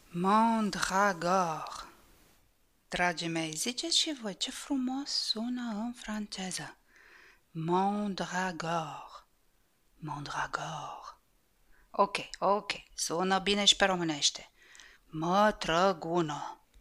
Mon dragor. Dragii mei, ziceți și voi ce frumos sună în franceză. Mon dragor. Mon dragor. Ok, sună bine și pe românește. Mătrăgună.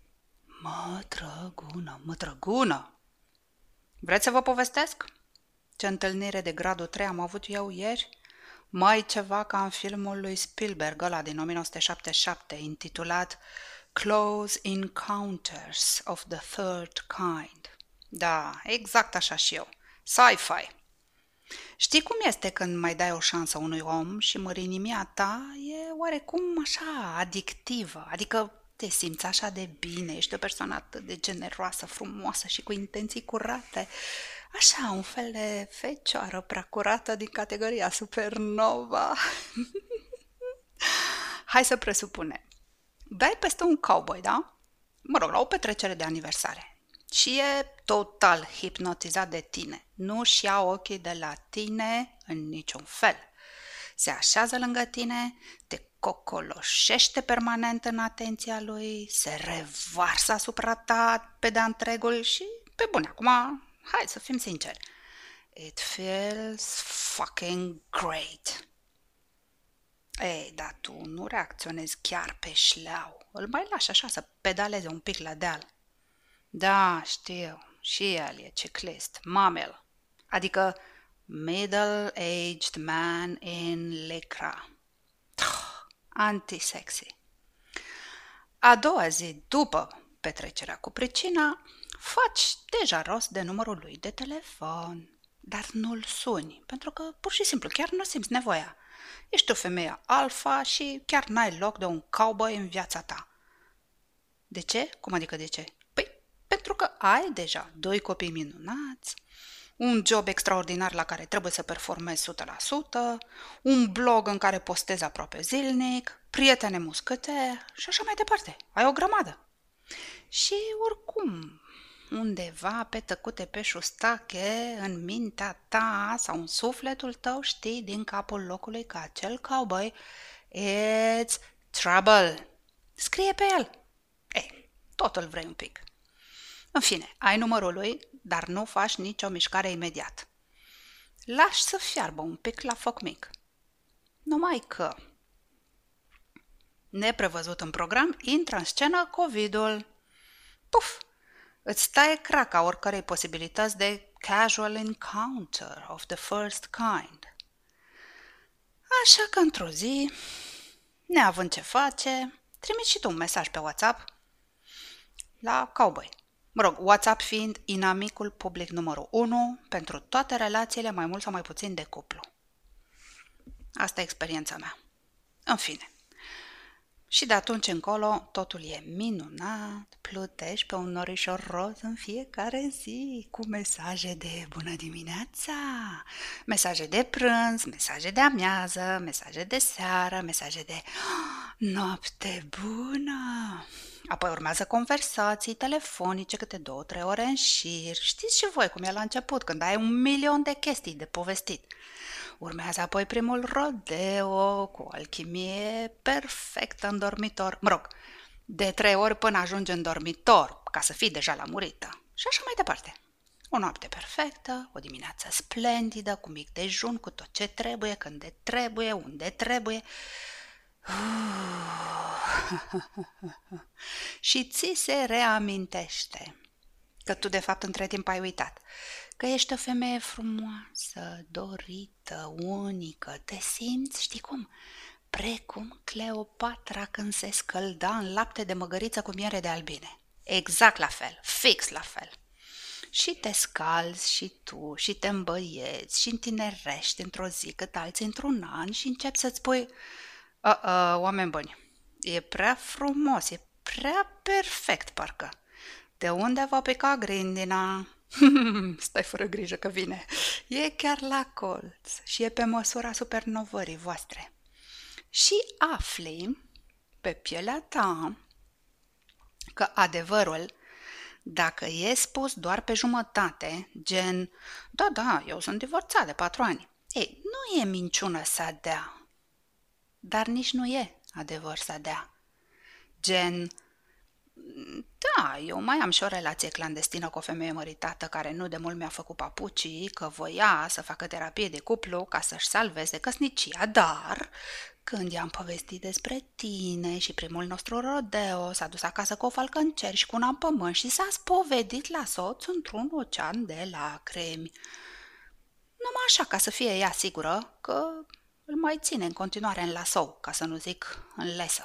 Mătrăgună. Vreți să vă povestesc? Ce întâlnire de gradul 3 am avut eu ieri? Mai ceva ca în filmul lui Spielberg, ăla din 1977, intitulat Close Encounters of the Third Kind. Da, exact așa și eu. Sci-fi. Știi cum este când mai dai o șansă unui om și mărinimia ta e oarecum așa adictivă, adică te simți așa de bine, ești o persoană atât de generoasă, frumoasă și cu intenții curate. Așa, un fel de fecioară prea curată din categoria supernova. Hai să presupunem. Dai peste un cowboy, da? Mă rog, la o petrecere de aniversare. Și e total hipnotizat de tine. Nu-și ia ochii de la tine în niciun fel. Se așează lângă tine, te cocoloșește permanent în atenția lui, se revarsă asupra ta pe de-a întregul și, pe bune, acum, hai să fim sinceri. It feels fucking great. Ei, dar tu nu reacționezi chiar pe șleau. Îl mai lași așa să pedaleze un pic la deal. Da, știu, și el e ciclist, mamel. Adică middle-aged man in lycra. Anti-sexy. A doua zi după petrecerea cu pricina, faci deja rost de numărul lui de telefon, dar nu-l suni, pentru că pur și simplu chiar nu simți nevoia. Ești o femeie alfa și chiar n-ai loc de un cowboy în viața ta. De ce? Cum adică de ce? Păi, pentru că ai deja doi copii minunați, un job extraordinar la care trebuie să performezi 100%, un blog în care postezi aproape zilnic, prietene muscăte și așa mai departe. Ai o grămadă. Și oricum, undeva pe tăcute pe șustache, în mintea ta sau în sufletul tău știi din capul locului că acel cowboy it's trouble. Scrie pe el. Ei, tot îl vrei un pic. În fine, ai numărul lui, dar nu faci nicio mișcare imediat. Lași să fiarbă un pic la foc mic. Numai că, neprevăzut în program, intră în scenă COVID-ul. Puf! Îți taie craca oricărei posibilități de casual encounter of the first kind. Așa că într-o zi, neavând ce face, trimiți și tu un mesaj pe WhatsApp la cowboy. Mă rog, WhatsApp fiind inamicul public numărul 1 pentru toate relațiile mai mult sau mai puțin de cuplu. Asta e experiența mea. În fine. Și de atunci încolo totul e minunat, plutești pe un norișor roz în fiecare zi cu mesaje de bună dimineața, mesaje de prânz, mesaje de amiază, mesaje de seară, mesaje de noapte bună. Apoi urmează conversații telefonice câte 2-3 ore în șir. Știți și voi cum e la început, când ai 1.000.000 de chestii de povestit. Urmează apoi primul rodeo cu o alchimie perfectă în dormitor. Mă rog, de 3 ori până ajungi în dormitor, ca să fii deja lămurită. Și așa mai departe. O noapte perfectă, o dimineață splendidă, cu mic dejun, cu tot ce trebuie, când de trebuie, unde trebuie. Și ți se reamintește că tu de fapt între timp ai uitat că ești o femeie frumoasă, dorită, unică, te simți, știi cum, precum Cleopatra când se scălda în lapte de măgăriță cu miere de albine. Exact la fel, fix la fel. Și te scalzi și tu, și te îmbăieți, și întinerești într-o zi cât alții într-un an și începi să-ți spui oameni buni, e prea frumos, e prea perfect parcă. De unde va pica grindina? Stai fără grijă că vine. E chiar la colț și e pe măsura supernovării voastre. Și afli pe pielea ta că adevărul, dacă e spus doar pe jumătate, gen, da, eu sunt divorțat de 4 ani, ei, nu e minciună să dea, dar nici nu e adevăr să dea. Gen, da, eu mai am și o relație clandestină cu o femeie măritată care nu de mult mi-a făcut papucii, că voia să facă terapie de cuplu ca să-și salveze căsnicia, dar când i-am povestit despre tine și primul nostru rodeo, s-a dus acasă cu o falcă în cer și cu una în pământ și s-a spovedit la soț într-un ocean de lacrimi. Numai așa, ca să fie ea sigură că îl mai ține în continuare în lasou, ca să nu zic în lesă.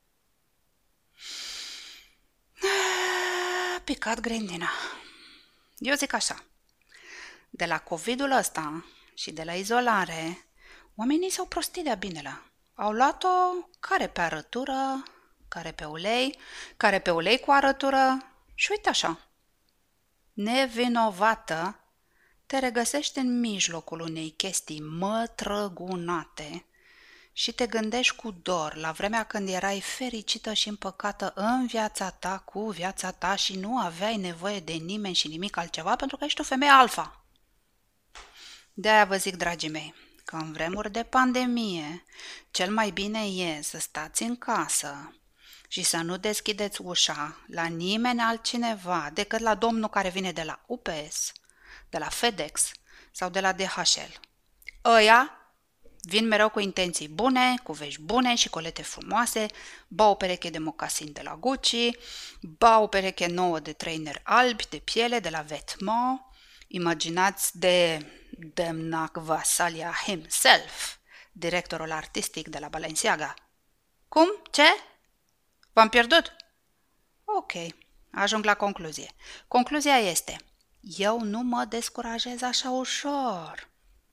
Picat grindina. Eu zic așa, de la COVID-ul ăsta și de la izolare, oamenii s-au prostit de-a binelea. Au luat-o care pe arătură, care pe ulei cu arătură și uite așa, nevinovată, te regăsești în mijlocul unei chestii mătrăgunate și te gândești cu dor la vremea când erai fericită și împăcată în viața ta, cu viața ta și nu aveai nevoie de nimeni și nimic altceva pentru că ești o femeie alfa. De-aia vă zic, dragii mei, că în vremuri de pandemie, cel mai bine e să stați în casă și să nu deschideți ușa la nimeni altcineva decât la domnul care vine de la UPS, de la FedEx sau de la DHL. Ăia vin mereu cu intenții bune, cu vești bune și colete frumoase, ba o pereche de mocasin de la Gucci, ba o pereche nouă de trainer albi de piele de la Vetements. Imaginați de Demnac Vasalia himself, directorul artistic de la Balenciaga. Cum? Ce? V-am pierdut? Ok, ajung la concluzie. Concluzia este, eu nu mă descurajez așa ușor.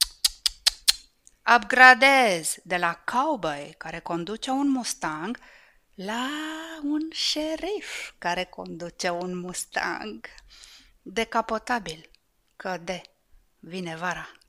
Upgradez de la cowboy care conduce un Mustang la un șerif care conduce un Mustang. Decapotabil, că vine vara.